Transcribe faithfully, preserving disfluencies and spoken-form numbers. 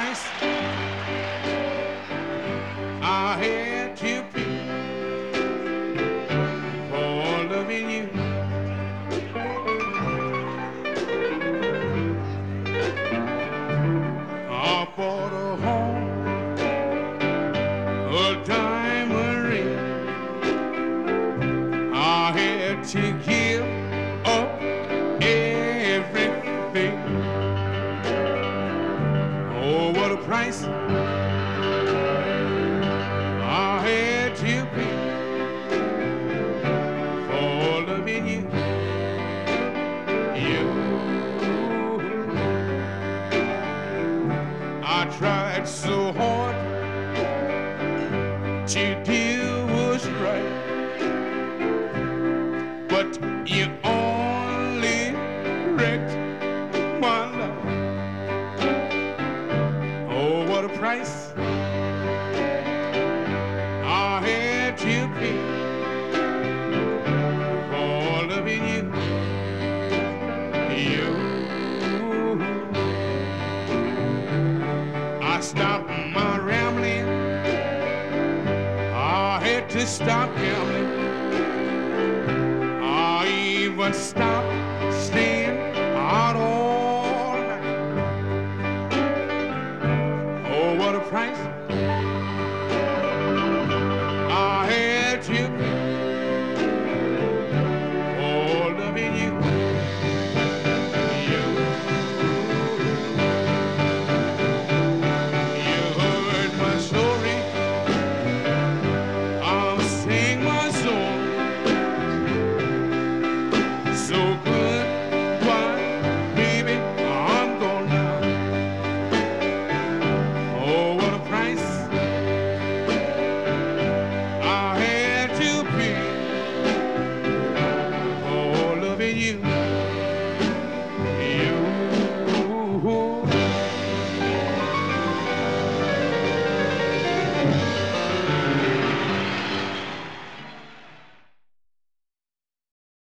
price I had to pay for loving you. I bought a home, a diamond ring. I had to give up everything. Oh, what a price I had to pay for loving you. You. I tried so hard to do what's right, but you only wrecked my life. Oh, what a price I had to pay for loving you. You. I stopped my rambling. I had to stop gambling. I even stopped staying out all night. Oh, what a price I had to pay for loving you. You. You heard my story. I'll sing my song. So goodbye, baby, I'm gone now. Oh, what a price I had to pay for loving you. You.